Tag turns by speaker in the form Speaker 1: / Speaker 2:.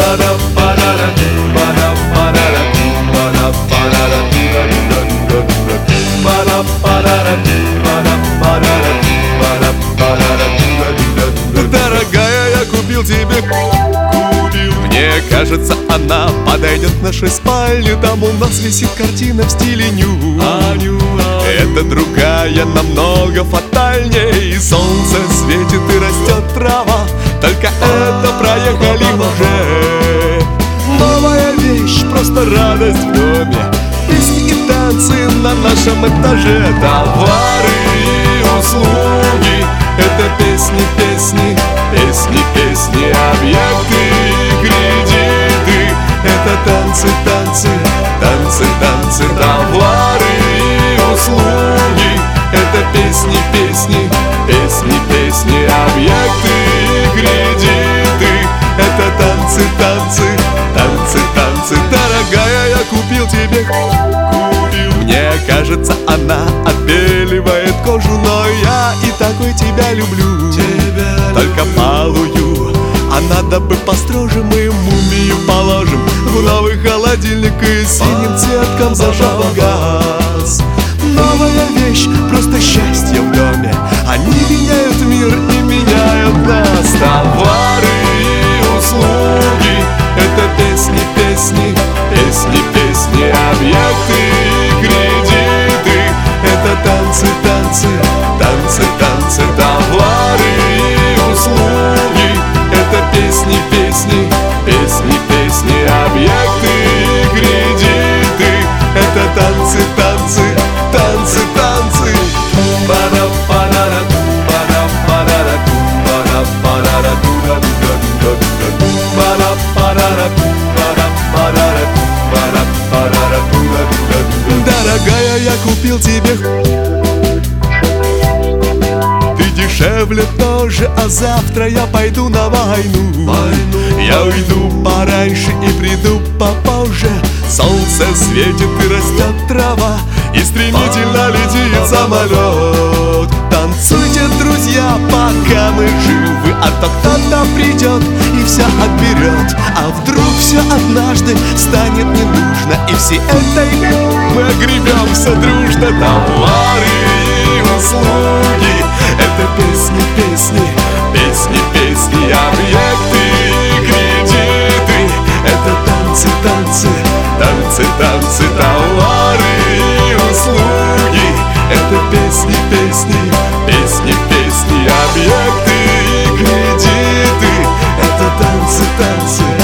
Speaker 1: Дорогая, я купил тебе, мне кажется, она подойдет к нашей спальне. Там у нас висит картина в стиле ню. Это другая намного фатальнее. И солнце светит и растет трава. Только это проехали уже. Новая вещь, просто радость в доме. Песни и танцы на нашем этаже. Товары и услуги. Это песни, песни, песни, песни, объекты и кредиты. Это танцы, танцы, танцы, танцы, товары и услуги. Это песни, песни, песни, песни, объекты и кредиты. Это танцы, танцы, танцы, танцы. Дорогая, я купил тебе, мне кажется, она отбеливает кожу, но я и такой тебя люблю. Только малую, а надо бы построже. Мы мумию положим в новый холодильник и синим цветком зажжем газ. Новая вещь, просто счастье в доме. Они меняют мир и меняют нас. Товары и услуги. Это песни, песни, песни, песни, объекты и кредиты. Это танцы, танцы, танцы, танцы, товары и услуги. Это песни, песни, песни, песни, объекты и кредиты. Это танцы, танцы, танцы, танцы. Дорогая, я купил тебе, ты дешевле тоже, а завтра я пойду на войну. Я уйду пораньше и приду попозже. Солнце светит и растет трава, и стремительно летит самолет. Танцуйте, друзья, пока мы живы, а то кто-то придет и все отберет. А вдруг все однажды станет не нужно, и всей этой мы огребемся дружно. Товары и услуги. Это песни, песни, песни, песни, объекты и кредиты. Это танцы, танцы, танцы, танцы, товары и услуги. Это песни, песни, песни, песни, объекты и кредиты. Это танцы, танцы.